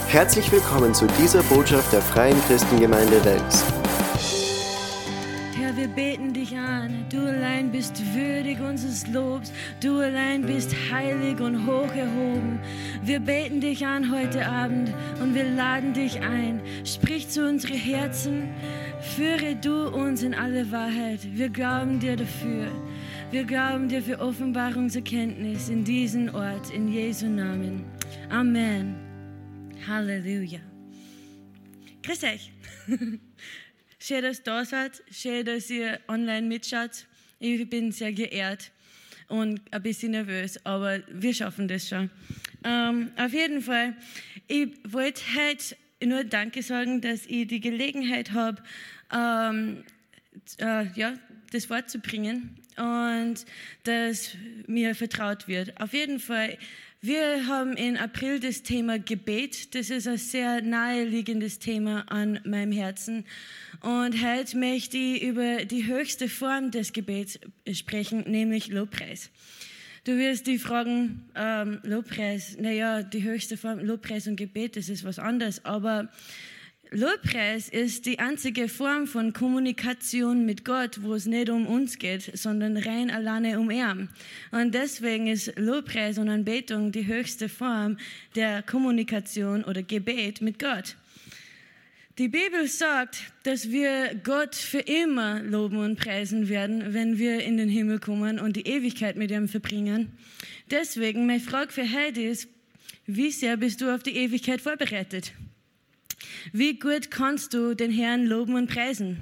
Herzlich willkommen zu dieser Botschaft der Freien Christengemeinde Wels. Herr, wir beten dich an. Du allein bist würdig unseres Lobs. Du allein bist heilig und hoch erhoben. Wir beten dich an heute Abend und wir laden dich ein. Sprich zu unseren Herzen. Führe du uns in alle Wahrheit. Wir glauben dir dafür. Wir glauben dir für Offenbarungserkenntnis in diesen Ort, in Jesu Namen. Amen. Halleluja. Grüß euch. Schön, dass ihr da seid. Schön, dass ihr online mitschaut. Ich bin sehr geehrt und ein bisschen nervös, aber wir schaffen das schon. Auf jeden Fall, ich wollte heute nur Danke sagen, dass ich die Gelegenheit habe, das Wort zu bringen und dass mir vertraut wird. Auf jeden Fall, wir haben im April das Thema Gebet. Das ist ein sehr naheliegendes Thema an meinem Herzen. Und heute möchte ich über die höchste Form des Gebets sprechen, nämlich Lobpreis. Du wirst dich fragen, Lobpreis, naja, die höchste Form, Lobpreis und Gebet, das ist was anderes. Aber Lobpreis ist die einzige Form von Kommunikation mit Gott, wo es nicht um uns geht, sondern rein alleine um ihn. Und deswegen ist Lobpreis und Anbetung die höchste Form der Kommunikation oder Gebet mit Gott. Die Bibel sagt, dass wir Gott für immer loben und preisen werden, wenn wir in den Himmel kommen und die Ewigkeit mit ihm verbringen. Deswegen, meine Frage für heute ist, wie sehr bist du auf die Ewigkeit vorbereitet? Wie gut kannst du den Herrn loben und preisen?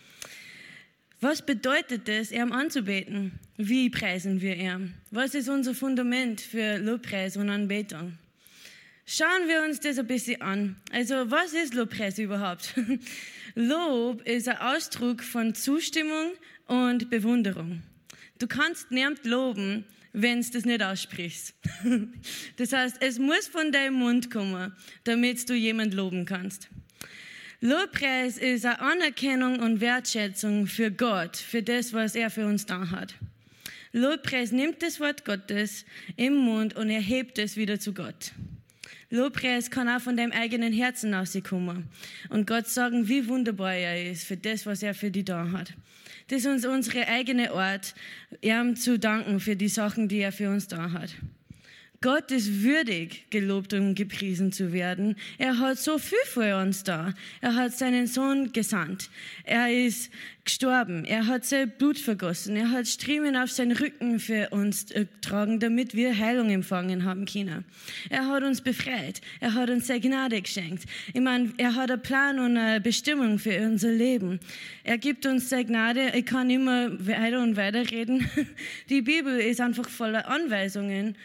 Was bedeutet es, ihm anzubeten? Wie preisen wir ihn? Was ist unser Fundament für Lobpreis und Anbetung? Schauen wir uns das ein bisschen an. Also, was ist Lobpreis überhaupt? Lob ist ein Ausdruck von Zustimmung und Bewunderung. Du kannst niemand loben, wenn du das nicht aussprichst. Das heißt, es muss von deinem Mund kommen, damit du jemand loben kannst. Lobpreis ist eine Anerkennung und Wertschätzung für Gott, für das, was er für uns da hat. Lobpreis nimmt das Wort Gottes im Mund und erhebt es wieder zu Gott. Lobpreis kann auch von deinem eigenen Herzen rauskommen und Gott sagen, wie wunderbar er ist für das, was er für dich da hat. Das ist unsere eigene Art, ihm zu danken für die Sachen, die er für uns da hat. Gott ist würdig, gelobt und gepriesen zu werden. Er hat so viel für uns da. Er hat seinen Sohn gesandt. Er ist gestorben. Er hat sein Blut vergossen. Er hat Striemen auf seinen Rücken für uns getragen, damit wir Heilung empfangen haben können. Er hat uns befreit. Er hat uns seine Gnade geschenkt. Ich meine, er hat einen Plan und eine Bestimmung für unser Leben. Er gibt uns seine Gnade. Ich kann immer weiter und weiter reden. Die Bibel ist einfach voller Anweisungen,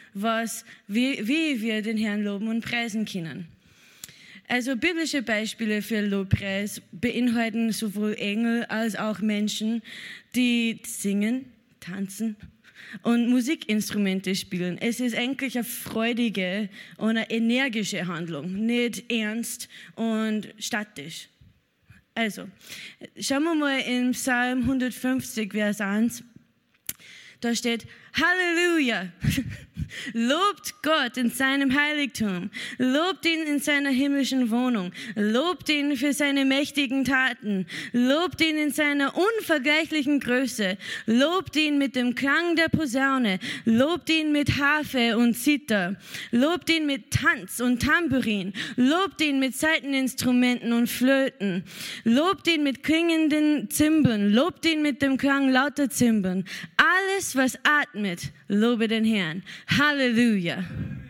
wie wir den Herrn loben und preisen können. Also biblische Beispiele für Lobpreis beinhalten sowohl Engel als auch Menschen, die singen, tanzen und Musikinstrumente spielen. Es ist eigentlich eine freudige und eine energische Handlung, nicht ernst und statisch. Also, schauen wir mal in Psalm 150, Vers 1. Da steht, Halleluja, lobt Gott in seinem Heiligtum, lobt ihn in seiner himmlischen Wohnung, lobt ihn für seine mächtigen Taten, lobt ihn in seiner unvergleichlichen Größe, lobt ihn mit dem Klang der Posaune, lobt ihn mit Harfe und Zither, lobt ihn mit Tanz und Tambourin, lobt ihn mit Saiteninstrumenten und Flöten, lobt ihn mit klingenden Zimbeln, lobt ihn mit dem Klang lauter Zimbeln. Alles, was atmet, lobe den Herrn. Halleluja.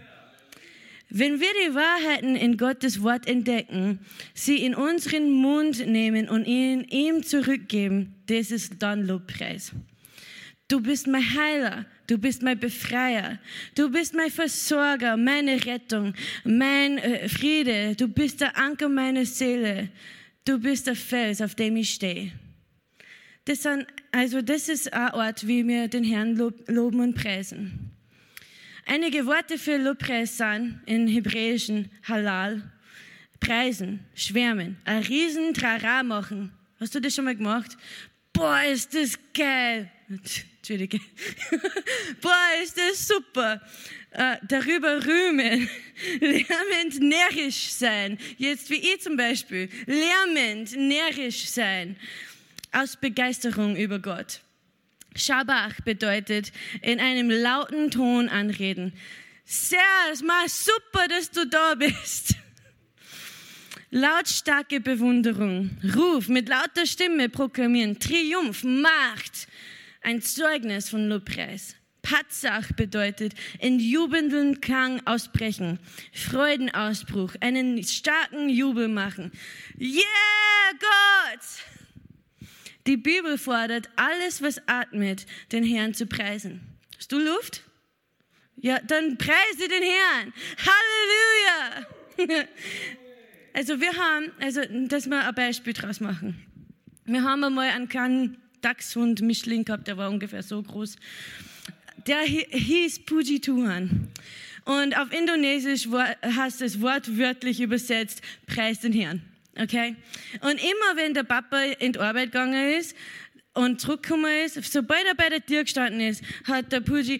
Wenn wir die Wahrheiten in Gottes Wort entdecken, sie in unseren Mund nehmen und ihn ihm zurückgeben, das ist dann Lobpreis. Du bist mein Heiler, du bist mein Befreier, du bist mein Versorger, meine Rettung, mein Friede, du bist der Anker meiner Seele, du bist der Fels, auf dem ich stehe. Das ist ein Ort, wie wir den Herrn loben und preisen. Einige Worte für Lobpreis sind in Hebräischen Halal, preisen, schwärmen, ein riesen Trara machen. Hast du das schon mal gemacht? Boah, ist das geil! Entschuldige. Boah, ist das super. Darüber rühmen, lärmend närrisch sein. Jetzt wie ich zum Beispiel. Lärmend närrisch sein. Aus Begeisterung über Gott. Schabach bedeutet in einem lauten Ton anreden. Servus, mal super, dass du da bist. Lautstarke Bewunderung. Ruf mit lauter Stimme proklamieren. Triumph, Macht. Ein Zeugnis von Lobpreis. Patzach bedeutet in jubelndem Klang ausbrechen, Freudenausbruch, einen starken Jubel machen. Yeah, Gott! Die Bibel fordert, alles, was atmet, den Herrn zu preisen. Hast du Luft? Ja, dann preise den Herrn. Halleluja! Also dass wir ein Beispiel draus machen. Wir haben einmal einen kleinen Dachshund, Mischling gehabt, der war ungefähr so groß. Der hieß Puji Tuhan. Und auf Indonesisch heißt es wortwörtlich übersetzt, preis den Herrn. Okay? Und immer wenn der Papa in die Arbeit gegangen ist und zurückgekommen ist, sobald er bei der Tür gestanden ist, hat der Puji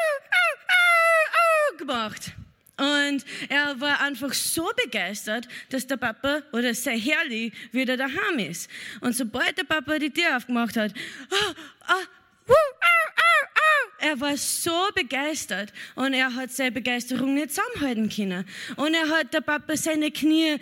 gemacht. Und er war einfach so begeistert, dass der Papa oder sein Herrli wieder daheim ist. Und sobald der Papa die Tür aufgemacht hat, er war so begeistert und er hat seine Begeisterung nicht zusammenhalten können. Und der Papa seine Knie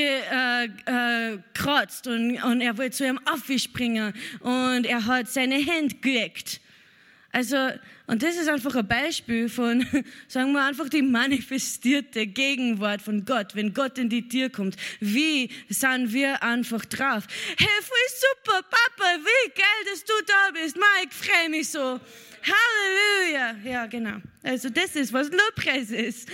gekratzt und er wollte zu ihm aufspringen und er hat seine Hände geleckt. Also, und das ist einfach ein Beispiel von, sagen wir einfach, die manifestierte Gegenwart von Gott. Wenn Gott in die Tür kommt, wie sind wir einfach drauf? Hey, voll super, Papa, wie geil, dass du da bist. Mike, freue mich so. Halleluja. Ja, genau. Also das ist, was Lobpreis ist.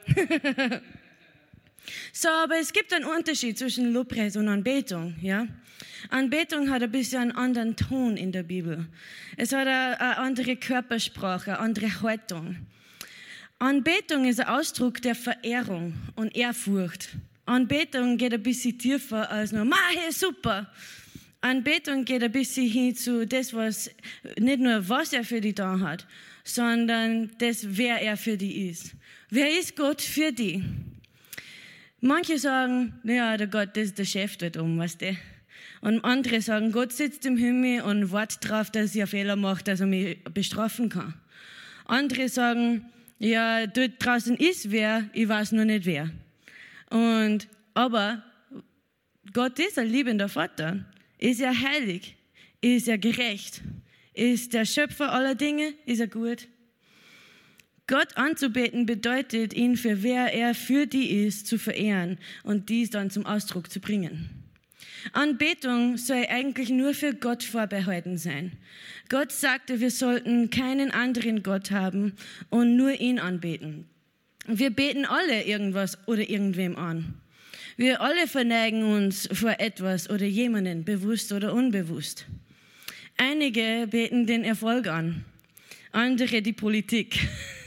So, aber es gibt einen Unterschied zwischen Lobpreis und Anbetung, ja. Anbetung hat ein bisschen einen anderen Ton in der Bibel. Es hat eine andere Körpersprache, eine andere Haltung. Anbetung ist ein Ausdruck der Verehrung und Ehrfurcht. Anbetung geht ein bisschen tiefer als nur, hey, super. Anbetung geht ein bisschen hin zu das, was, nicht nur was er für dich da hat, sondern das, wer er für dich ist. Wer ist Gott für dich? Manche sagen, ja, der Gott, das ist der Chef dort oben, weißt du. Und andere sagen, Gott sitzt im Himmel und wartet darauf, dass ich einen Fehler mache, dass er mich bestrafen kann. Andere sagen, ja, dort draußen ist wer, ich weiß nur nicht wer. Aber Gott ist ein liebender Vater, ist er heilig, ist er gerecht, ist der Schöpfer aller Dinge, ist er gut. Gott anzubeten bedeutet, ihn für wer er für die ist, zu verehren und dies dann zum Ausdruck zu bringen. Anbetung soll eigentlich nur für Gott vorbehalten sein. Gott sagte, wir sollten keinen anderen Gott haben und nur ihn anbeten. Wir beten alle irgendwas oder irgendwem an. Wir alle verneigen uns vor etwas oder jemanden, bewusst oder unbewusst. Einige beten den Erfolg an, andere die Politik.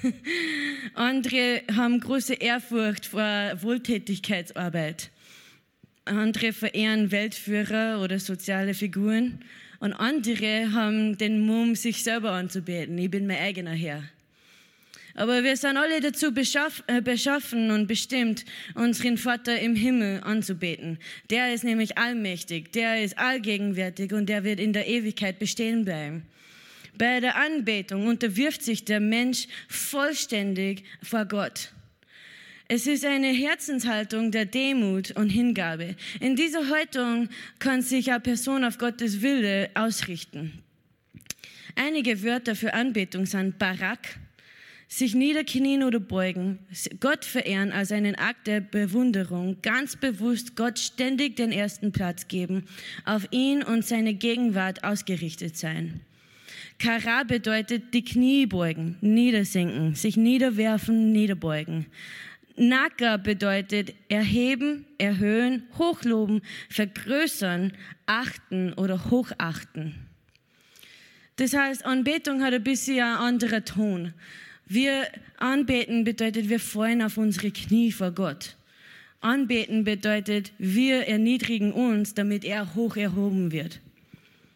Andere haben große Ehrfurcht vor Wohltätigkeitsarbeit. Andere verehren Weltführer oder soziale Figuren. Und andere haben den Mumm, sich selber anzubeten. Ich bin mein eigener Herr. Aber wir sind alle dazu beschaffen und bestimmt, unseren Vater im Himmel anzubeten. Der ist nämlich allmächtig, der ist allgegenwärtig und der wird in der Ewigkeit bestehen bleiben. Bei der Anbetung unterwirft sich der Mensch vollständig vor Gott. Es ist eine Herzenshaltung der Demut und Hingabe. In dieser Haltung kann sich eine Person auf Gottes Wille ausrichten. Einige Wörter für Anbetung sind Barak, sich niederknien oder beugen, Gott verehren als einen Akt der Bewunderung, ganz bewusst Gott ständig den ersten Platz geben, auf ihn und seine Gegenwart ausgerichtet sein. Kara bedeutet die Knie beugen, niedersinken, sich niederwerfen, niederbeugen. Naka bedeutet erheben, erhöhen, hochloben, vergrößern, achten oder hochachten. Das heißt, Anbetung hat ein bisschen einen anderen Ton. Wir anbeten bedeutet, wir fallen auf unsere Knie vor Gott. Anbeten bedeutet, wir erniedrigen uns, damit er hoch erhoben wird.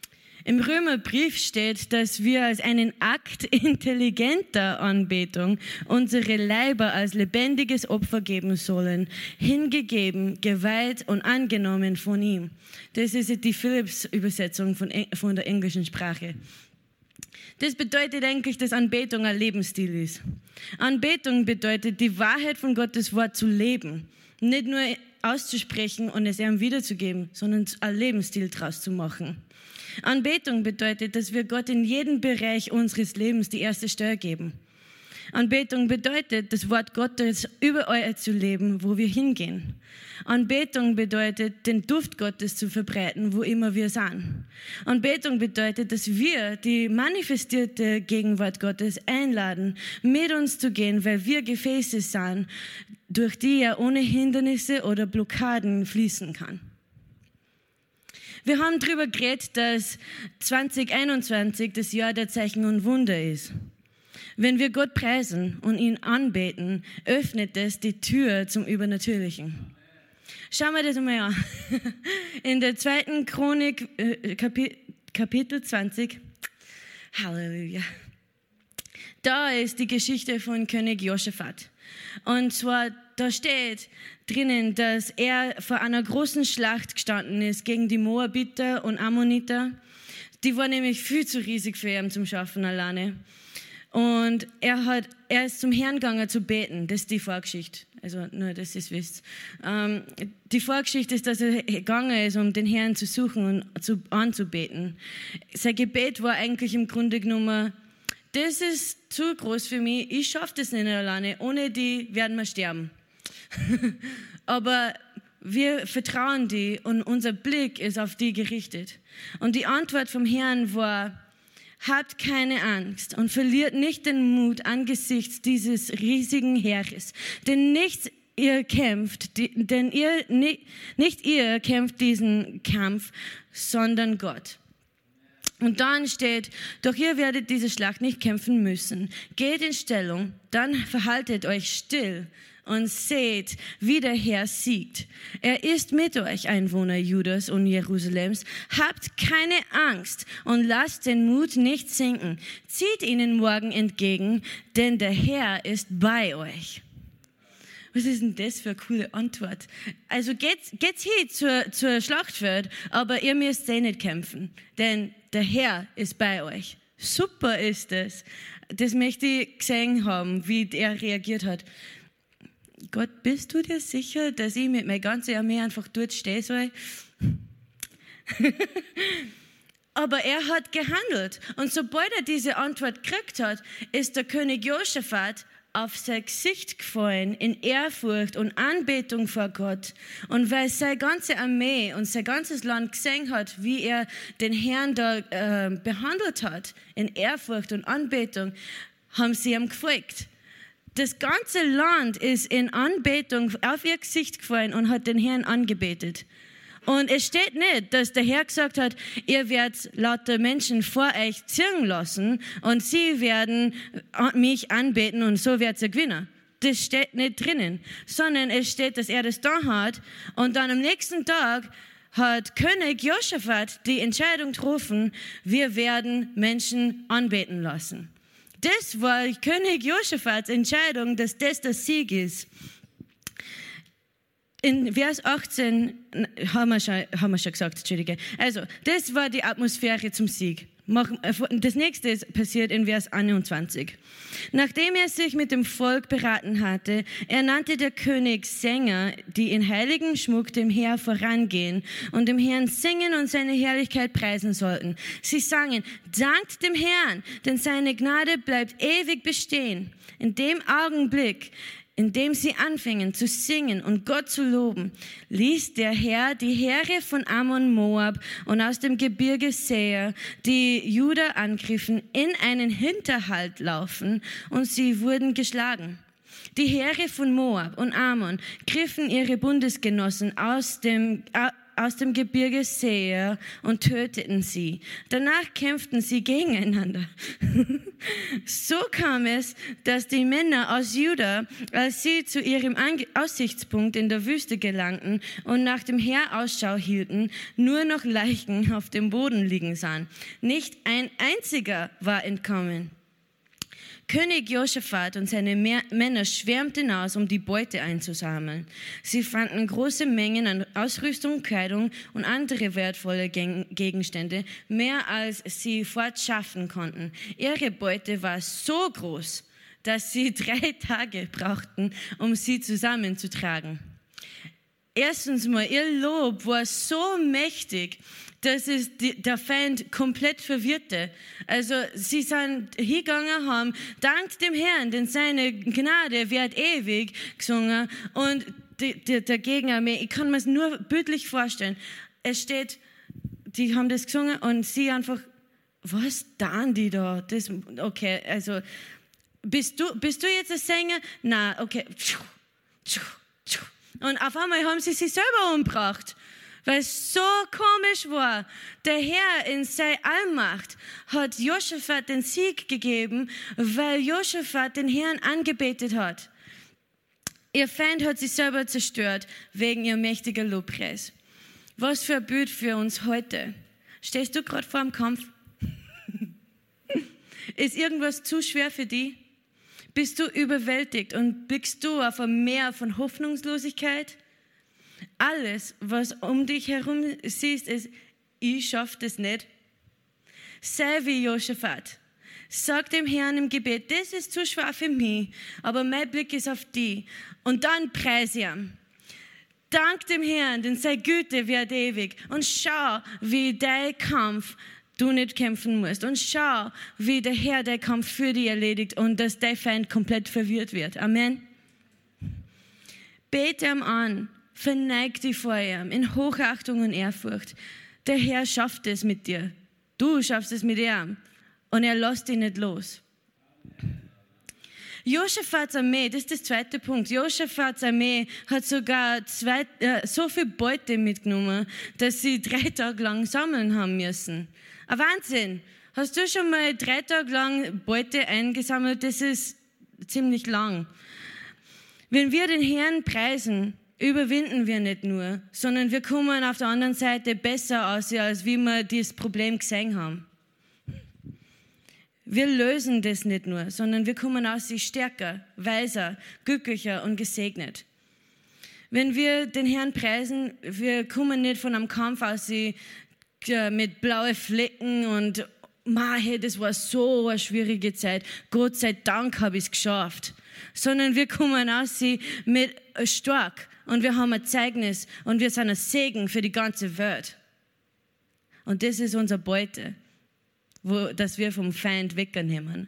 Im Römerbrief steht, dass wir als einen Akt intelligenter Anbetung unsere Leiber als lebendiges Opfer geben sollen, hingegeben, geweiht und angenommen von ihm. Das ist die Philipps-Übersetzung von der englischen Sprache. Das bedeutet eigentlich, dass Anbetung ein Lebensstil ist. Anbetung bedeutet, die Wahrheit von Gottes Wort zu leben. Nicht nur auszusprechen und es ihm wiederzugeben, sondern einen Lebensstil draus zu machen. Anbetung bedeutet, dass wir Gott in jedem Bereich unseres Lebens die erste Stelle geben. Anbetung bedeutet, das Wort Gottes überall zu leben, wo wir hingehen. Anbetung bedeutet, den Duft Gottes zu verbreiten, wo immer wir sind. Anbetung bedeutet, dass wir die manifestierte Gegenwart Gottes einladen, mit uns zu gehen, weil wir Gefäße sind, durch die er ohne Hindernisse oder Blockaden fließen kann. Wir haben darüber geredet, dass 2021 das Jahr der Zeichen und Wunder ist. Wenn wir Gott preisen und ihn anbeten, öffnet es die Tür zum Übernatürlichen. Schauen wir das einmal an. In der 2. Chronik, Kapitel 20, Halleluja. Da ist die Geschichte von König Josaphat. Und zwar, da steht drinnen, dass er vor einer großen Schlacht gestanden ist gegen die Moabiter und Ammoniter. Die war nämlich viel zu riesig für ihn zum Schaffen alleine. Und er ist zum Herrn gegangen zu beten. Das ist die Vorgeschichte. Also nur, dass ihr es wisst. Die Vorgeschichte ist, dass er gegangen ist, um den Herrn zu suchen und anzubeten. Sein Gebet war eigentlich im Grunde genommen, das ist zu groß für mich, ich schaffe das nicht alleine, ohne die werden wir sterben. Aber wir vertrauen die und unser Blick ist auf die gerichtet. Und die Antwort vom Herrn war, habt keine Angst und verliert nicht den Mut angesichts dieses riesigen Heeres, denn nicht ihr kämpft diesen Kampf, sondern Gott. Und dann steht, doch ihr werdet diese Schlacht nicht kämpfen müssen. Geht in Stellung, dann verhaltet euch still und seht, wie der Herr siegt. Er ist mit euch, Einwohner Judas und Jerusalems. Habt keine Angst und lasst den Mut nicht sinken. Zieht ihnen morgen entgegen, denn der Herr ist bei euch. Was ist denn das für eine coole Antwort? Also geht's hier zur Schlachtfeld, aber ihr müsst nicht kämpfen, denn der Herr ist bei euch. Super ist das. Das möchte ich gesehen haben, wie er reagiert hat. Gott, bist du dir sicher, dass ich mit meiner ganzen Armee einfach dort stehen soll? Aber er hat gehandelt. Und sobald er diese Antwort gekriegt hat, ist der König Josaphat auf sein Gesicht gefallen in Ehrfurcht und Anbetung vor Gott. Und weil seine ganze Armee und sein ganzes Land gesehen hat, wie er den Herrn da behandelt hat, in Ehrfurcht und Anbetung, haben sie ihm gefolgt. Das ganze Land ist in Anbetung auf ihr Gesicht gefallen und hat den Herrn angebetet. Und es steht nicht, dass der Herr gesagt hat, ihr werdet lauter Menschen vor euch ziehen lassen und sie werden mich anbeten und so werdet ihr gewinnen. Das steht nicht drinnen, sondern es steht, dass er das da hat und dann am nächsten Tag hat König Josaphat die Entscheidung getroffen, wir werden Menschen anbeten lassen. Das war König Josaphats Entscheidung, dass das der Sieg ist. In Vers 18 haben wir schon gesagt, Entschuldige. Also, das war die Atmosphäre zum Sieg. Das nächste ist passiert in Vers 21. Nachdem er sich mit dem Volk beraten hatte, ernannte der König Sänger, die in heiligem Schmuck dem Herr vorangehen und dem Herrn singen und seine Herrlichkeit preisen sollten. Sie sangen, dankt dem Herrn, denn seine Gnade bleibt ewig bestehen. In dem Augenblick, indem sie anfingen zu singen und Gott zu loben, ließ der Herr die Heere von Ammon, Moab und aus dem Gebirge Seir, die Juda angriffen, in einen Hinterhalt laufen und sie wurden geschlagen. Die Heere von Moab und Ammon griffen ihre Bundesgenossen aus dem Gebirge Seir und töteten sie. Danach kämpften sie gegeneinander. So kam es, dass die Männer aus Juda, als sie zu ihrem Aussichtspunkt in der Wüste gelangten und nach dem Heer Ausschau hielten, nur noch Leichen auf dem Boden liegen sahen. Nicht ein einziger war entkommen. König Josaphat und seine Männer schwärmten aus, um die Beute einzusammeln. Sie fanden große Mengen an Ausrüstung, Kleidung und andere wertvolle Gegenstände, mehr als sie fortschaffen konnten. Ihre Beute war so groß, dass sie 3 Tage brauchten, um sie zusammenzutragen. Erstens mal, ihr Lob war so mächtig, dass es der Feind komplett verwirrte. Also sie sind hingegangen, haben Dank dem Herrn, denn seine Gnade wird ewig gesungen. Und der Gegner, ich kann mir es nur bildlich vorstellen, es steht, die haben das gesungen und sie einfach, was tun die da? Das, okay, also bist du jetzt ein Sänger? Nein, okay. Und auf einmal haben sie sich selber umgebracht. Weil es so komisch war. Der Herr in seiner Allmacht hat Josaphat den Sieg gegeben, weil Josaphat den Herrn angebetet hat. Ihr Feind hat sich selber zerstört wegen ihr mächtiger Lobpreis. Was für ein Bild für uns heute. Stehst du gerade vor dem Kampf? Ist irgendwas zu schwer für dich? Bist du überwältigt und blickst du auf ein Meer von Hoffnungslosigkeit? Alles, was um dich herum siehst, ist, ich schaffe das nicht. Sei wie Josaphat. Sag dem Herrn im Gebet, das ist zu schwer für mich, aber mein Blick ist auf dich. Und dann preise ihn. Dank dem Herrn, denn seine Güte wird ewig. Und schau, wie dein Kampf du nicht kämpfen musst. Und schau, wie der Herr den Kampf für dich erledigt und dass dein Feind komplett verwirrt wird. Amen. Bete ihm an. Verneig dich vor ihm in Hochachtung und Ehrfurcht. Der Herr schafft es mit dir. Du schaffst es mit ihm. Und er lässt dich nicht los. Josaphats Armee, das ist der zweite Punkt. Josaphats Armee hat sogar so viel Beute mitgenommen, dass sie 3 Tage lang sammeln haben müssen. Ein Wahnsinn. Hast du schon mal 3 Tage lang Beute eingesammelt? Das ist ziemlich lang. Wenn wir den Herrn preisen, überwinden wir nicht nur, sondern wir kommen auf der anderen Seite besser aus, als wie wir dieses Problem gesehen haben. Wir lösen das nicht nur, sondern wir kommen aus sie stärker, weiser, glücklicher und gesegnet. Wenn wir den Herrn preisen, wir kommen nicht von einem Kampf aus sie mit blauen Flecken und hey, das war so eine schwierige Zeit. Gott sei Dank habe ich es geschafft. Sondern wir kommen aus sie mit stark. Und wir haben ein Zeugnis und wir sind ein Segen für die ganze Welt. Und das ist unsere Beute, das wir vom Feind wegnehmen.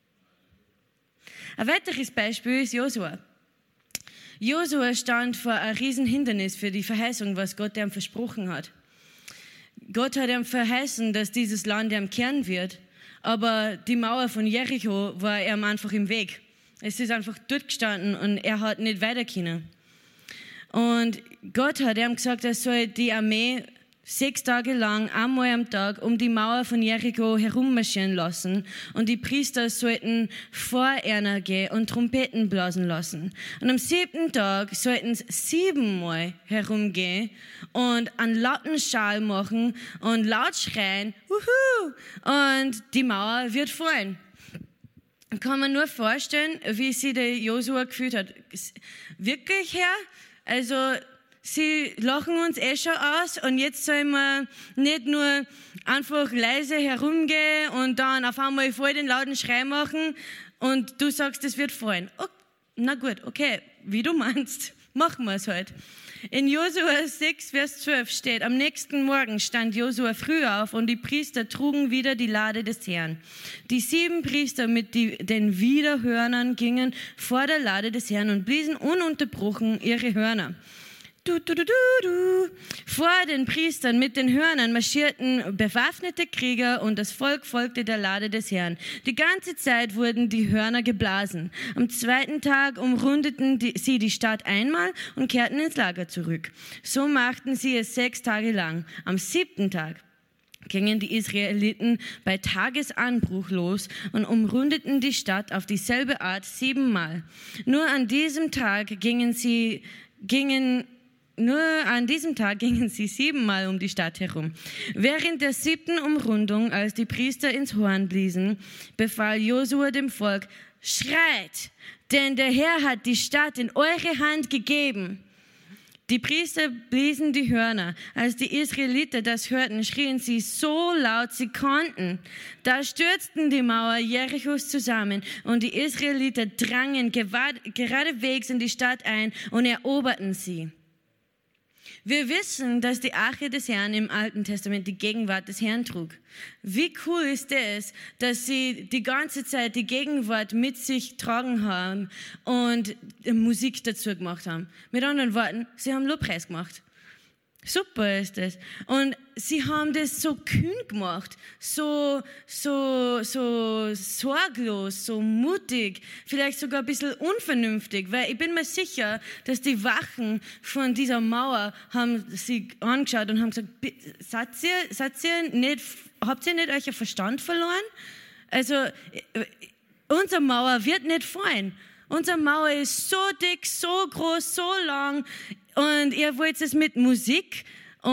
Ein weiteres Beispiel ist Josua. Josua stand vor einem riesen Hindernis für die Verheißung, was Gott ihm versprochen hat. Gott hat ihm verheißen, dass dieses Land ihm kehren wird, aber die Mauer von Jericho war ihm einfach im Weg. Es ist einfach dort gestanden und er hat nicht weiter können. Und Gott hat ihm gesagt, er soll die Armee 6 Tage lang, einmal am Tag, um die Mauer von Jericho herummarschieren lassen. Und die Priester sollten vor ihnen gehen und Trompeten blasen lassen. Und am 7. Tag sollten sie 7-mal herumgehen und einen lauten Schall machen und laut schreien, Wuhu! Und die Mauer wird fallen. Kann man nur vorstellen, wie sich der Josua gefühlt hat. Wirklich, Herr? Also, sie lachen uns schon aus und jetzt sollen wir nicht nur einfach leise herumgehen und dann auf einmal voll den lauten Schrei machen und du sagst, es wird fallen. Oh, na gut, okay, wie du meinst, machen wir es halt. In Josua 6, Vers 12 steht, am nächsten Morgen stand Josua früh auf und die Priester trugen wieder die Lade des Herrn. Die 7 Priester mit den Widerhörnern gingen vor der Lade des Herrn und bliesen ununterbrochen ihre Hörner. Vor den Priestern mit den Hörnern marschierten bewaffnete Krieger und das Volk folgte der Lade des Herrn. Die ganze Zeit wurden die Hörner geblasen. Am 2. Tag umrundeten sie die Stadt einmal und kehrten ins Lager zurück. So machten sie es 6 Tage lang. Am 7. Tag gingen die Israeliten bei Tagesanbruch los und umrundeten die Stadt auf dieselbe Art 7-mal. Nur an diesem Tag gingen sie 7-mal um die Stadt herum. Während der 7. Umrundung, als die Priester ins Horn bliesen, befahl Josua dem Volk: Schreit, denn der Herr hat die Stadt in eure Hand gegeben. Die Priester bliesen die Hörner. Als die Israeliter das hörten, schrien sie so laut sie konnten. Da stürzten die Mauer Jerichos zusammen und die Israeliter drangen geradewegs in die Stadt ein und eroberten sie. Wir wissen, dass die Arche des Herrn im Alten Testament die Gegenwart des Herrn trug. Wie cool ist es, dass sie die ganze Zeit die Gegenwart mit sich tragen haben und Musik dazu gemacht haben. Mit anderen Worten, sie haben Lobpreis gemacht. Super ist das. Und sie haben das so kühn gemacht, so sorglos, so mutig, vielleicht sogar ein bisschen unvernünftig, weil ich bin mir sicher, dass die Wachen von dieser Mauer haben sie angeschaut und haben gesagt: habt ihr nicht euer Verstand verloren? Also, unsere Mauer wird nicht fallen. Unsere Mauer ist so dick, so groß, so lang. Und ihr wollt es mit Musik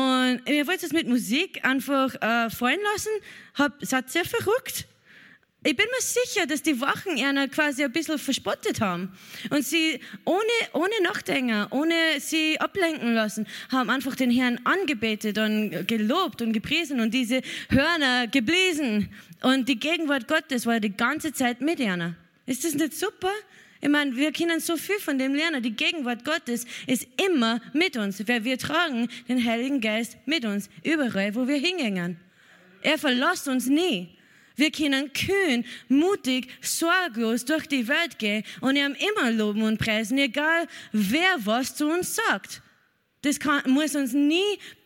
einfach fallen lassen? Seid ihr verrückt? Ich bin mir sicher, dass die Wachen ihnen quasi ein bisschen verspottet haben. Und sie ohne Nachdenken, ohne sie ablenken lassen, haben einfach den Herrn angebetet und gelobt und gepriesen und diese Hörner geblasen. Und die Gegenwart Gottes war die ganze Zeit mit ihnen. Ist das nicht super? Ich meine, wir können so viel von dem lernen. Die Gegenwart Gottes ist immer mit uns, weil wir tragen den Heiligen Geist mit uns, überall, wo wir hingehen. Er verlässt uns nie. Wir können kühn, mutig, sorglos durch die Welt gehen und ihm immer loben und preisen, egal wer was zu uns sagt. Das muss uns nie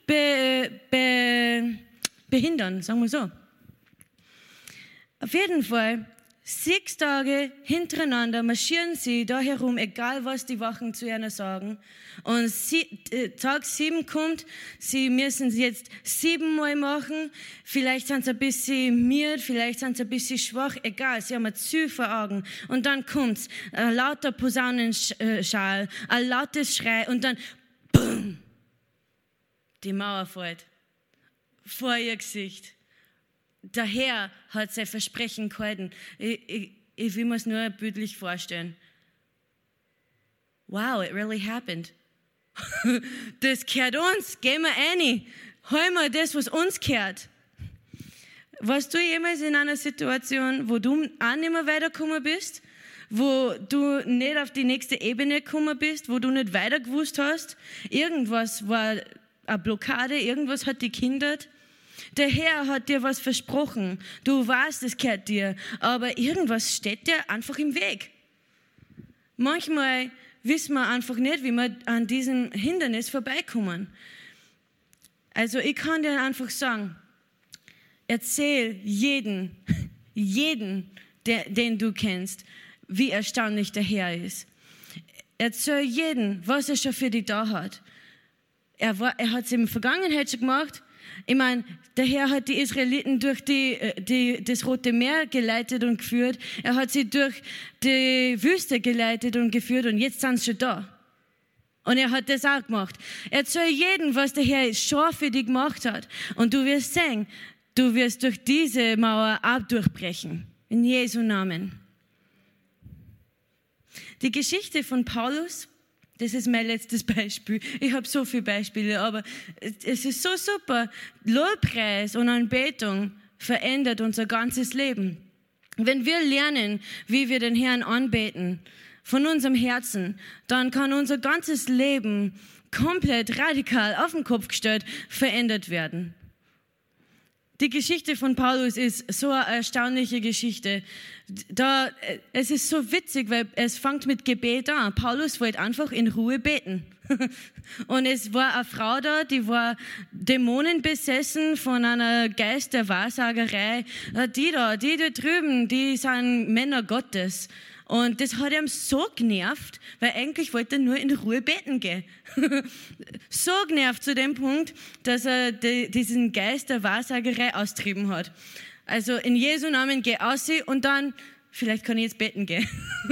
behindern, sagen wir so. Auf jeden Fall, 6 Tage hintereinander marschieren sie da herum, egal was die Wachen zu ihnen sagen. Und Tag 7 kommt, sie müssen es jetzt 7-mal machen. Vielleicht sind sie ein bisschen müde, vielleicht sind sie ein bisschen schwach, egal, sie haben ein Ziel vor Augen. Und dann kommt's, ein lauter Posaunenschall, ein lautes Schrei und dann, BOOM! Die Mauer fällt vor ihr Gesicht. Der Herr hat sein Versprechen gehalten. Ich will mir es nur bildlich vorstellen. Wow, it really happened. Das gehört uns. Gehen wir rein. Hol mal das, was uns gehört. Warst du jemals in einer Situation, wo du auch nicht mehr weitergekommen bist? Wo du nicht auf die nächste Ebene gekommen bist? Wo du nicht weiter gewusst hast? Irgendwas war eine Blockade, irgendwas hat dich gehindert. Der Herr hat dir was versprochen. Du weißt, es gehört dir. Aber irgendwas steht dir einfach im Weg. Manchmal wissen wir einfach nicht, wie wir an diesem Hindernis vorbeikommen. Also ich kann dir einfach sagen, erzähl jeden, den du kennst, wie erstaunlich der Herr ist. Erzähl jeden, was er schon für dich da hat. Er hat es in der Vergangenheit schon gemacht. Ich meine, der Herr hat die Israeliten durch das Rote Meer geleitet und geführt. Er hat sie durch die Wüste geleitet und geführt und jetzt sind sie schon da. Und er hat das auch gemacht. Erzähl jedem, was der Herr schon für dich gemacht hat. Und du wirst sehen, du wirst durch diese Mauer auch durchbrechen. In Jesu Namen. Die Geschichte von Paulus, das ist mein letztes Beispiel. Ich habe so viele Beispiele, aber es ist so super. Lobpreis und Anbetung verändert unser ganzes Leben. Wenn wir lernen, wie wir den Herrn anbeten, von unserem Herzen, dann kann unser ganzes Leben komplett radikal auf den Kopf gestellt verändert werden. Die Geschichte von Paulus ist so eine erstaunliche Geschichte. Es ist so witzig, weil es fängt mit Gebet an. Paulus wollte einfach in Ruhe beten. Und es war eine Frau da, die war dämonenbesessen von einer Geist der Wahrsagerei. Die da drüben, die sind Männer Gottes. Und das hat ihm so genervt, weil eigentlich wollte er nur in Ruhe beten gehen. So genervt zu dem Punkt, dass er diesen Geist der Wahrsagerei austrieben hat. Also in Jesu Namen geh aus und dann, vielleicht kann ich jetzt beten gehen.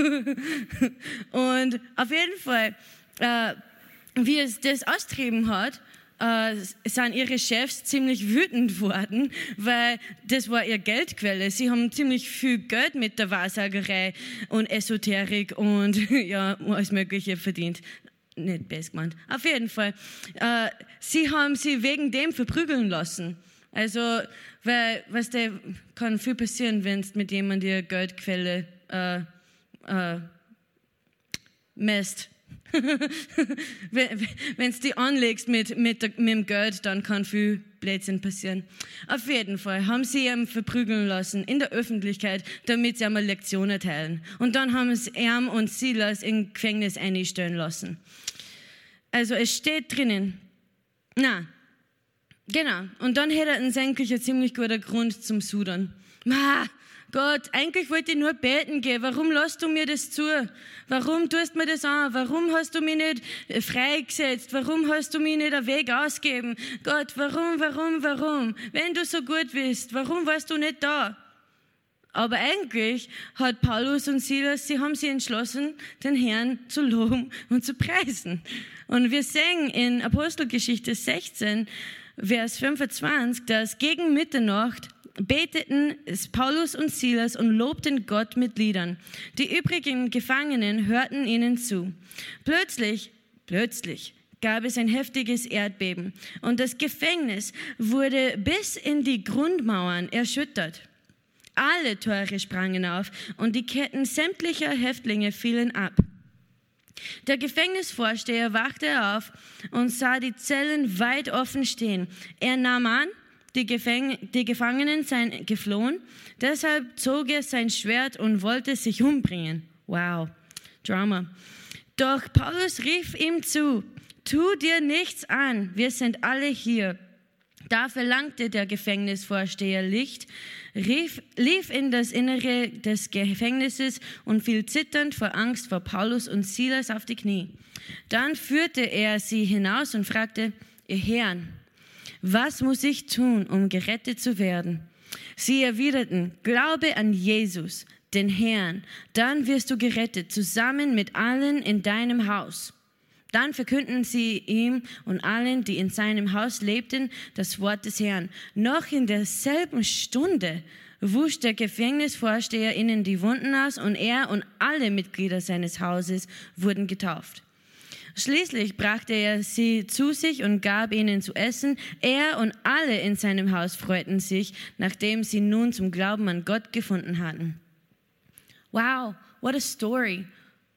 Und auf jeden Fall, wie es das austrieben hat, sind ihre Chefs ziemlich wütend worden, weil das war ihre Geldquelle. Sie haben ziemlich viel Geld mit der Wahrsagerei und Esoterik und ja, alles Mögliche verdient. Nicht best gemeint. Auf jeden Fall. Sie haben sie wegen dem verprügeln lassen. Also, weil, weißt du, kann viel passieren, wenn du mit jemandem die Geldquelle messt. Wenn du die anlegst mit dem Geld, dann kann viel Blödsinn passieren. Auf jeden Fall haben sie ihn verprügeln lassen in der Öffentlichkeit, damit sie einmal Lektionen erteilen. Und dann haben sie ihn und Silas im Gefängnis einstellen lassen. Also es steht drinnen. Genau. Und dann hätte er eigentlich ein ziemlich guter Grund zum Sudern. Gott, eigentlich wollte ich nur beten gehen. Warum lässt du mir das zu? Warum tust du mir das an? Warum hast du mich nicht freigesetzt? Warum hast du mich nicht einen Weg ausgegeben? Gott, warum? Wenn du so gut bist, warum warst du nicht da? Aber eigentlich hat Paulus und Silas, sie haben sich entschlossen, den Herrn zu loben und zu preisen. Und wir sehen in Apostelgeschichte 16, Vers 25, dass gegen Mitternacht beteten Paulus und Silas und lobten Gott mit Liedern. Die übrigen Gefangenen hörten ihnen zu. Plötzlich gab es ein heftiges Erdbeben und das Gefängnis wurde bis in die Grundmauern erschüttert. Alle Tore sprangen auf und die Ketten sämtlicher Häftlinge fielen ab. Der Gefängnisvorsteher wachte auf und sah die Zellen weit offen stehen. Er nahm an, die Gefangenen seien geflohen, deshalb zog er sein Schwert und wollte sich umbringen. Wow, Drama. Doch Paulus rief ihm zu, tu dir nichts an, wir sind alle hier. Da verlangte der Gefängnisvorsteher Licht, lief in das Innere des Gefängnisses und fiel zitternd vor Angst vor Paulus und Silas auf die Knie. Dann führte er sie hinaus und fragte, ihr Herren, was muss ich tun, um gerettet zu werden? Sie erwiderten, glaube an Jesus, den Herrn, dann wirst du gerettet, zusammen mit allen in deinem Haus. Dann verkündeten sie ihm und allen, die in seinem Haus lebten, das Wort des Herrn. Noch in derselben Stunde wusch der Gefängnisvorsteher ihnen die Wunden aus und er und alle Mitglieder seines Hauses wurden getauft. Schließlich brachte er sie zu sich und gab ihnen zu essen. Er und alle in seinem Haus freuten sich, nachdem sie nun zum Glauben an Gott gefunden hatten. Wow, what a story.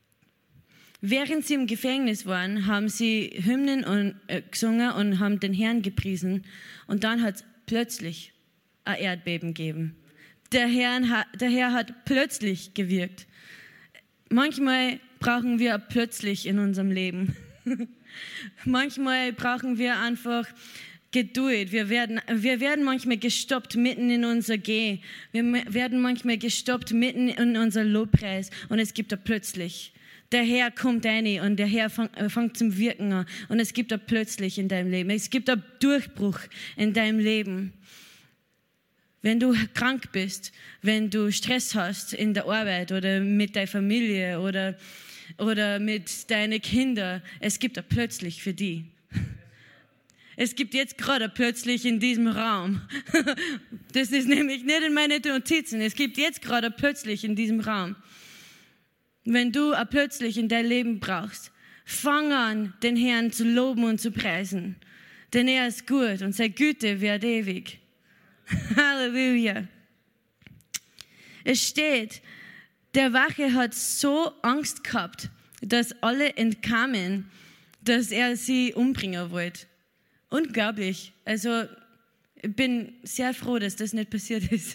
Während sie im Gefängnis waren, haben sie Hymnen gesungen und haben den Herrn gepriesen. Und dann hat es plötzlich ein Erdbeben gegeben. Der Herr hat plötzlich gewirkt. Manchmal brauchen wir plötzlich in unserem Leben. Manchmal brauchen wir einfach Geduld. Wir werden manchmal gestoppt mitten in unser Geh. Wir werden manchmal gestoppt mitten in unser Lobpreis. Und es gibt da plötzlich. Der Herr kommt rein und der Herr fängt zum Wirken an. Und es gibt da plötzlich in deinem Leben. Es gibt da Durchbruch in deinem Leben. Wenn du krank bist, wenn du Stress hast in der Arbeit oder mit deiner Familie oder mit deinen Kindern, es gibt da plötzlich für die. Es gibt jetzt gerade plötzlich in diesem Raum. Das ist nämlich nicht in meinen Notizen. Es gibt jetzt gerade plötzlich in diesem Raum. Wenn du plötzlich in dein Leben brauchst, fang an, den Herrn zu loben und zu preisen. Denn er ist gut und seine Güte währt ewig. Halleluja. Es steht, der Wache hat so Angst gehabt, dass alle entkamen, dass er sie umbringen wollte. Unglaublich. Also, ich bin sehr froh, dass das nicht passiert ist.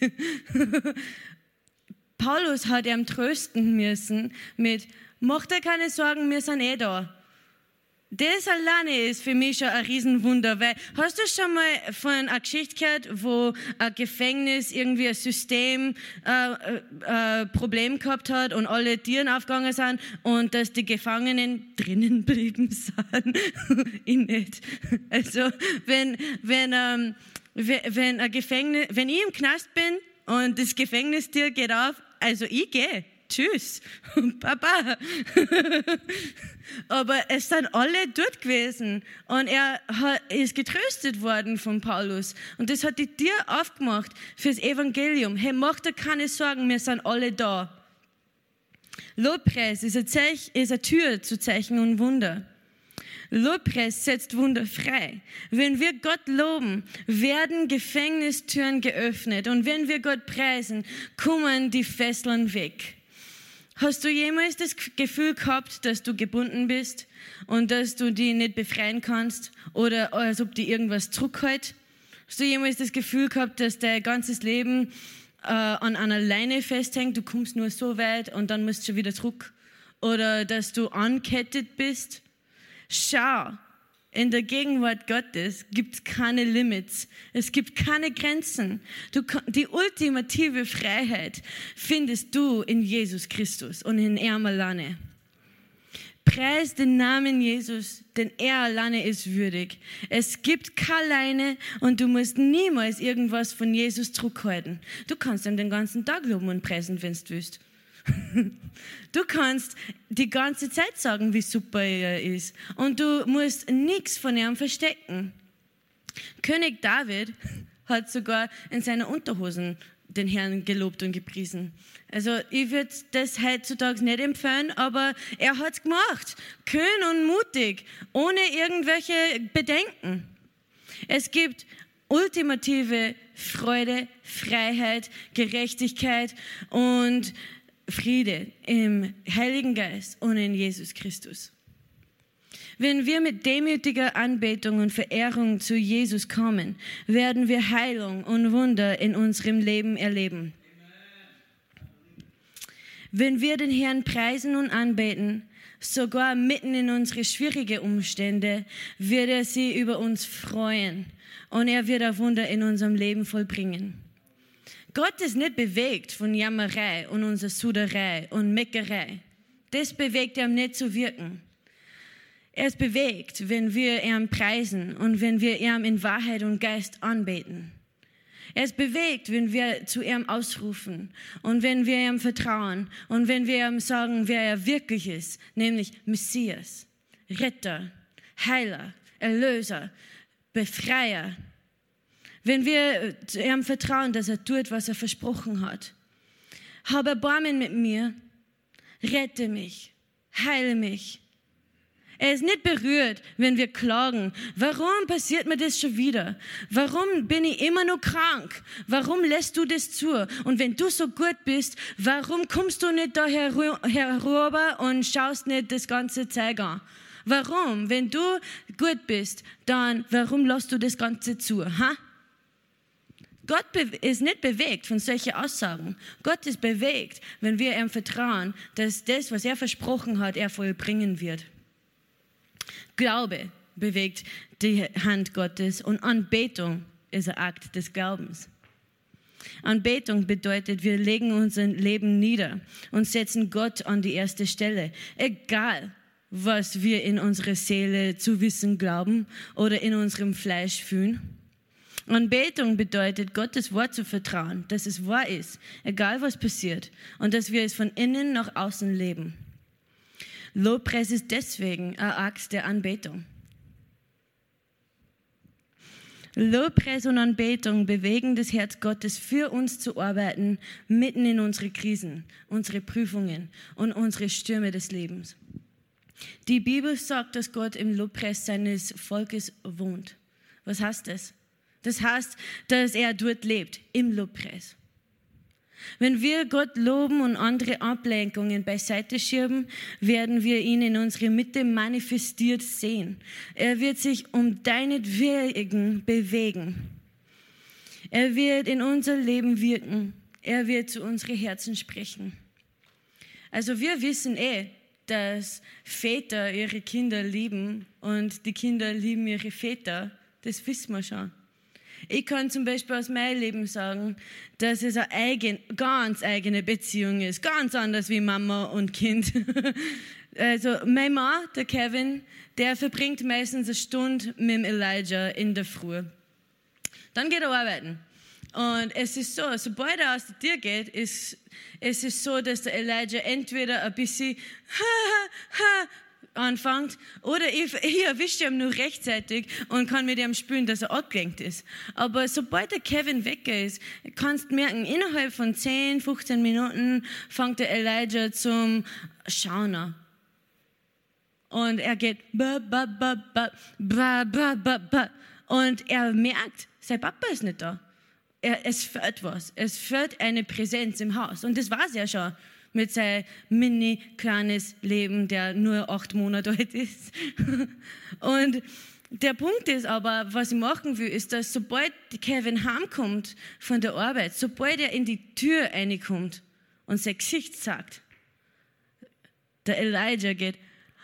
Paulus hat ihm trösten müssen mit, mach dir keine Sorgen, wir sind da. Das alleine ist für mich schon ein Riesenwunder, weil hast du schon mal von einer Geschichte gehört, wo ein Gefängnis irgendwie ein System Problem gehabt hat und alle Türen aufgegangen sind und dass die Gefangenen drinnen blieben sind? Ich nicht. Also wenn ich im Knast bin und das Gefängnistür geht auf, also ich gehe. Tschüss, Papa. Aber es sind alle dort gewesen und er ist getröstet worden von Paulus. Und das hat die Tür aufgemacht fürs Evangelium. Hey, mach dir keine Sorgen, wir sind alle da. Lobpreis ist eine Tür zu Zeichen und Wunder. Lobpreis setzt Wunder frei. Wenn wir Gott loben, werden Gefängnistüren geöffnet. Und wenn wir Gott preisen, kommen die Fesseln weg. Hast du jemals das Gefühl gehabt, dass du gebunden bist und dass du die nicht befreien kannst oder als ob die irgendwas zurückhält? Hast du jemals das Gefühl gehabt, dass dein ganzes Leben an einer Leine festhängt, du kommst nur so weit und dann musst du schon wieder zurück? Oder dass du ankettet bist? Schau, in der Gegenwart Gottes gibt es keine Limits. Es gibt keine Grenzen. Die ultimative Freiheit findest du in Jesus Christus und in ihm alleine. Preis den Namen Jesus, denn er alleine ist würdig. Es gibt keine Leine und du musst niemals irgendwas von Jesus zurückhalten. Du kannst ihm den ganzen Tag loben und preisen, wenn du willst. Du kannst die ganze Zeit sagen, wie super er ist. Und du musst nichts von ihm verstecken. König David hat sogar in seinen Unterhosen den Herrn gelobt und gepriesen. Also ich würde das heutzutage nicht empfehlen, aber er hat es gemacht. Kühn und mutig, ohne irgendwelche Bedenken. Es gibt ultimative Freude, Freiheit, Gerechtigkeit und Friede im Heiligen Geist und in Jesus Christus. Wenn wir mit demütiger Anbetung und Verehrung zu Jesus kommen, werden wir Heilung und Wunder in unserem Leben erleben. Wenn wir den Herrn preisen und anbeten, sogar mitten in unsere schwierigen Umstände, wird er sich über uns freuen und er wird ein Wunder in unserem Leben vollbringen. Gott ist nicht bewegt von Jammerei und unserer Suderei und Meckerei. Das bewegt ihn nicht zu wirken. Er ist bewegt, wenn wir ihn preisen und wenn wir ihn in Wahrheit und Geist anbeten. Er ist bewegt, wenn wir zu ihm ausrufen und wenn wir ihm vertrauen und wenn wir ihm sagen, wer er wirklich ist, nämlich Messias, Retter, Heiler, Erlöser, Befreier. Wenn wir ihm vertrauen, dass er tut, was er versprochen hat. Hab Erbarmen mit mir, rette mich, heile mich. Er ist nicht berührt, wenn wir klagen. Warum passiert mir das schon wieder? Warum bin ich immer noch krank? Warum lässt du das zu? Und wenn du so gut bist, warum kommst du nicht da herüber und schaust nicht das ganze Zeug an? Warum? Wenn du gut bist, dann warum lässt du das Ganze zu? Ha? Gott ist nicht bewegt von solchen Aussagen. Gott ist bewegt, wenn wir ihm vertrauen, dass das, was er versprochen hat, er vollbringen wird. Glaube bewegt die Hand Gottes und Anbetung ist ein Akt des Glaubens. Anbetung bedeutet, wir legen unser Leben nieder und setzen Gott an die erste Stelle. Egal, was wir in unserer Seele zu wissen glauben oder in unserem Fleisch fühlen. Anbetung bedeutet, Gottes Wort zu vertrauen, dass es wahr ist, egal was passiert, und dass wir es von innen nach außen leben. Lobpreis ist deswegen ein Akt der Anbetung. Lobpreis und Anbetung bewegen das Herz Gottes, für uns zu arbeiten, mitten in unsere Krisen, unsere Prüfungen und unsere Stürme des Lebens. Die Bibel sagt, dass Gott im Lobpreis seines Volkes wohnt. Was heißt das? Das heißt, dass er dort lebt, im Lobpreis. Wenn wir Gott loben und andere Ablenkungen beiseite schieben, werden wir ihn in unserer Mitte manifestiert sehen. Er wird sich um deinetwillen bewegen. Er wird in unser Leben wirken. Er wird zu unseren Herzen sprechen. Also wir wissen dass Väter ihre Kinder lieben und die Kinder lieben ihre Väter, das wissen wir schon. Ich kann zum Beispiel aus meinem Leben sagen, dass es eine ganz eigene Beziehung ist, ganz anders wie Mama und Kind. Also mein Mann, der Kevin, der verbringt meistens eine Stunde mit dem Elijah in der Früh. Dann geht er arbeiten. Und es ist so, sobald er aus der Tür geht, es ist so, dass der Elijah entweder ein bisschen anfängt oder ich erwische ihn nur rechtzeitig und kann mit ihm spielen, dass er abgelenkt ist. Aber sobald der Kevin weg ist, kannst du merken, innerhalb von 10, 15 Minuten fängt der Elijah zum Schauen an. Und er geht ba, ba, ba, ba, ba, ba, ba, ba. Und er merkt, sein Papa ist nicht da. Es fehlt was. Es fehlt eine Präsenz im Haus. Und das war es ja schon mit seinem mini-kleines Leben, der nur 8 Monate alt ist. Und der Punkt ist aber, was ich machen will, ist, dass sobald Kevin heimkommt von der Arbeit, sobald er in die Tür reinkommt und sein Gesicht sagt, der Elijah geht,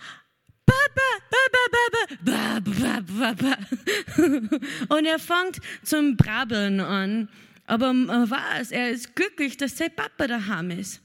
und er fängt zum Brabbeln an, aber man weiß, er ist glücklich, dass sein Papa daheim ist.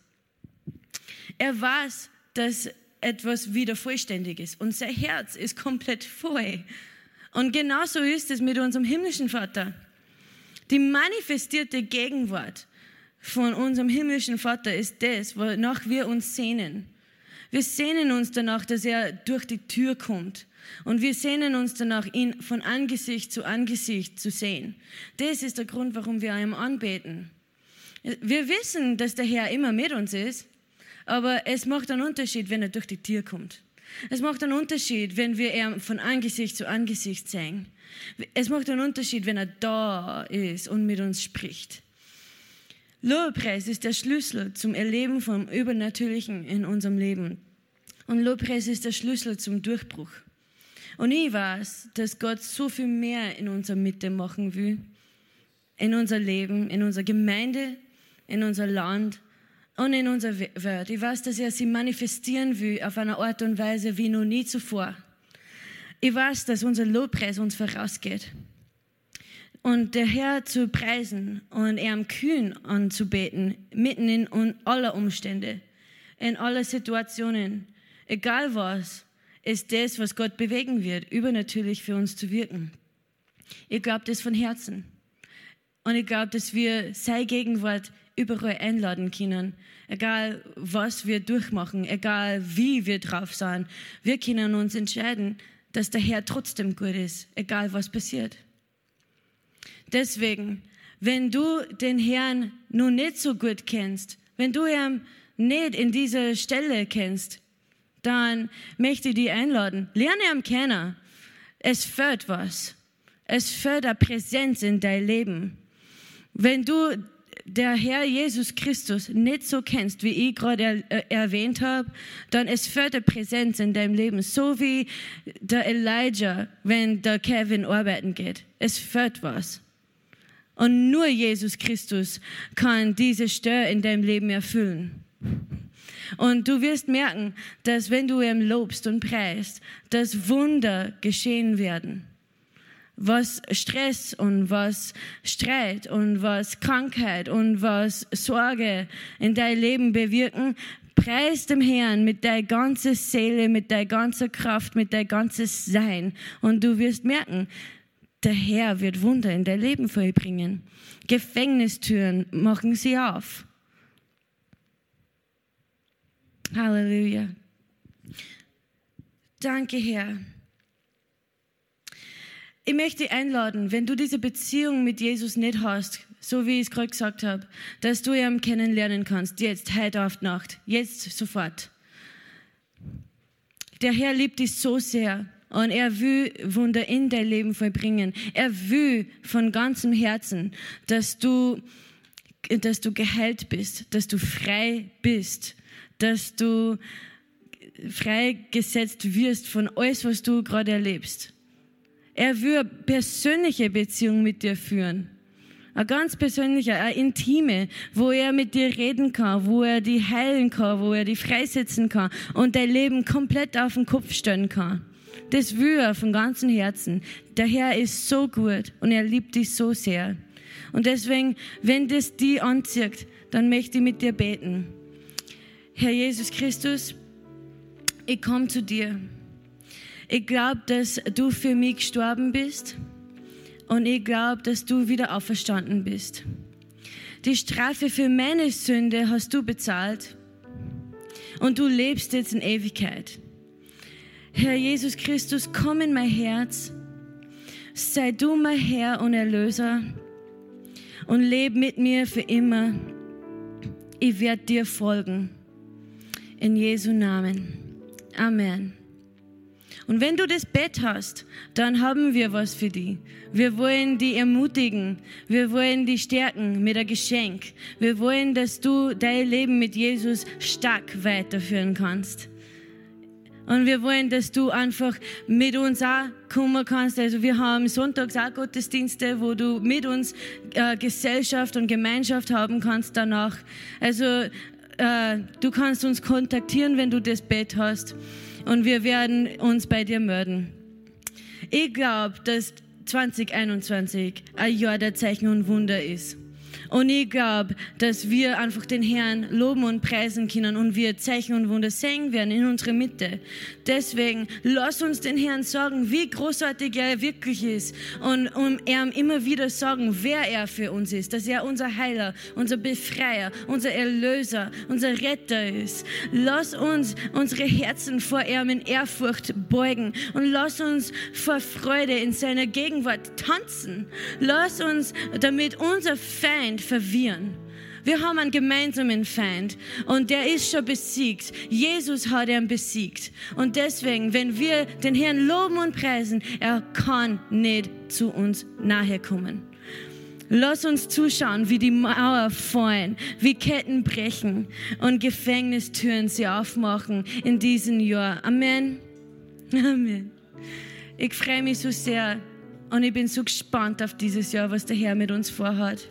Er weiß, dass etwas wieder vollständig ist und sein Herz ist komplett voll. Und genauso ist es mit unserem himmlischen Vater. Die manifestierte Gegenwart von unserem himmlischen Vater ist das, wonach wir uns sehnen. Wir sehnen uns danach, dass er durch die Tür kommt. Und wir sehnen uns danach, ihn von Angesicht zu Angesicht zu sehen. Das ist der Grund, warum wir ihm anbeten. Wir wissen, dass der Herr immer mit uns ist, aber es macht einen Unterschied, wenn er durch die Tür kommt. Es macht einen Unterschied, wenn wir ihn von Angesicht zu Angesicht sehen. Es macht einen Unterschied, wenn er da ist und mit uns spricht. Lobpreis ist der Schlüssel zum Erleben vom Übernatürlichen in unserem Leben. Und Lobpreis ist der Schlüssel zum Durchbruch. Und ich weiß, dass Gott so viel mehr in unserer Mitte machen will, in unser Leben, in unserer Gemeinde, in unser Land und in unserer Welt. Ich weiß, dass er sie manifestieren will auf eine Art und Weise wie noch nie zuvor. Ich weiß, dass unser Lobpreis uns vorausgeht. Und der Herr zu preisen und ihm kühn anzubeten, mitten in aller Umstände, in aller Situationen, egal was, ist das, was Gott bewegen wird, übernatürlich für uns zu wirken. Ich glaube das von Herzen. Und ich glaube, dass wir seine Gegenwart überall einladen können. Egal, was wir durchmachen, egal, wie wir drauf sind. Wir können uns entscheiden, dass der Herr trotzdem gut ist, egal, was passiert. Deswegen, wenn du den Herrn noch nicht so gut kennst, wenn du ihn nicht in dieser Stelle kennst, dann möchte ich dich einladen. Lerne ihn kennen. Es fehlt was. Es fehlt eine Präsenz in dein Leben. Wenn du der Herr Jesus Christus nicht so kennst, wie ich gerade erwähnt habe, dann es fehlt eine Präsenz in deinem Leben. So wie der Elijah, wenn der Kevin arbeiten geht. Es fehlt was. Und nur Jesus Christus kann diese Stelle in deinem Leben erfüllen. Und du wirst merken, dass wenn du ihn lobst und preist, dass Wunder geschehen werden. Was Stress und was Streit und was Krankheit und was Sorge in dein Leben bewirken, preis dem Herrn mit deiner ganzen Seele, mit deiner ganzen Kraft, mit deinem ganzen Sein. Und du wirst merken, der Herr wird Wunder in dein Leben vollbringen. Gefängnistüren machen sie auf. Halleluja. Danke, Herr. Ich möchte dich einladen, wenn du diese Beziehung mit Jesus nicht hast, so wie ich es gerade gesagt habe, dass du ihn kennenlernen kannst, jetzt, heute auf die Nacht, jetzt, sofort. Der Herr liebt dich so sehr. Und er will Wunder in dein Leben vollbringen. Er will von ganzem Herzen, dass du geheilt bist, dass du frei bist, dass du freigesetzt wirst von alles, was du gerade erlebst. Er will eine persönliche Beziehung mit dir führen. Eine ganz persönliche, eine intime, wo er mit dir reden kann, wo er dich heilen kann, wo er dich freisetzen kann und dein Leben komplett auf den Kopf stellen kann. Das will er von ganzem Herzen. Der Herr ist so gut und er liebt dich so sehr. Und deswegen, wenn das dich anzieht, dann möchte ich mit dir beten. Herr Jesus Christus, ich komme zu dir. Ich glaube, dass du für mich gestorben bist. Und ich glaube, dass du wieder auferstanden bist. Die Strafe für meine Sünde hast du bezahlt. Und du lebst jetzt in Ewigkeit. Herr Jesus Christus, komm in mein Herz. Sei du mein Herr und Erlöser. Und leb mit mir für immer. Ich werde dir folgen. In Jesu Namen. Amen. Und wenn du das Bett hast, dann haben wir was für dich. Wir wollen dich ermutigen. Wir wollen dich stärken mit einem Geschenk. Wir wollen, dass du dein Leben mit Jesus stark weiterführen kannst. Und wir wollen, dass du einfach mit uns auch kommen kannst. Also wir haben sonntags auch Gottesdienste, wo du mit uns Gesellschaft und Gemeinschaft haben kannst danach. Also du kannst uns kontaktieren, wenn du das Bett hast. Und wir werden uns bei dir melden. Ich glaube, dass 2021 ein Jahr der Zeichen und Wunder ist. Und ich glaube, dass wir einfach den Herrn loben und preisen können und wir Zeichen und Wunder sehen werden in unserer Mitte. Deswegen, lass uns den Herrn sagen, wie großartig er wirklich ist und ihm immer wieder sagen, wer er für uns ist, dass er unser Heiler, unser Befreier, unser Erlöser, unser Retter ist. Lass uns unsere Herzen vor ihm in Ehrfurcht beugen und lass uns vor Freude in seiner Gegenwart tanzen. Lass uns damit unser Feind verwirren. Wir haben einen gemeinsamen Feind und der ist schon besiegt. Jesus hat ihn besiegt. Und deswegen, wenn wir den Herrn loben und preisen, er kann nicht zu uns nahe kommen. Lass uns zuschauen, wie die Mauer fallen, wie Ketten brechen und Gefängnistüren sie aufmachen in diesem Jahr. Amen. Amen. Ich freue mich so sehr und ich bin so gespannt auf dieses Jahr, was der Herr mit uns vorhat.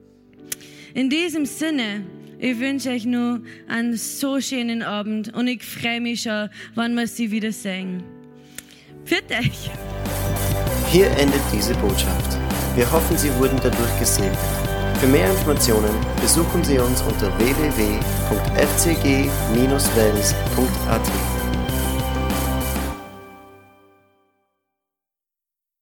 In diesem Sinne, ich wünsche euch nur einen so schönen Abend und ich freue mich schon, wann wir sie wieder sehen. Pfiat euch! Hier endet diese Botschaft. Wir hoffen, Sie wurden dadurch gesegnet. Für mehr Informationen besuchen Sie uns unter www.fcg-wels.at.